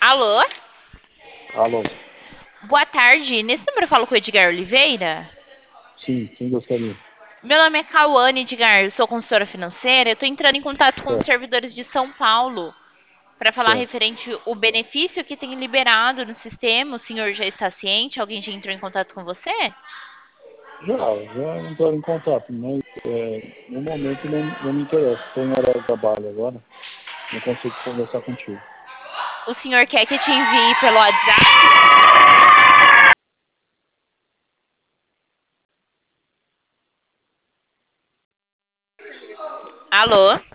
Alô? Alô? Boa tarde. Nesse número eu falo com o Edgar Oliveira? Sim, quem gostaria? Meu nome é Cauane Edgar, eu sou consultora financeira. Eu estou entrando em contato com os Certo, servidores de São Paulo para falar certo. referente o benefício que tem liberado no sistema. O senhor já está ciente? Alguém já entrou em contato com você? Já entraram em contato, mas no momento não me interessa. Estou em horário de trabalho agora, não consigo conversar contigo. O senhor quer que eu te envie pelo WhatsApp? Alô?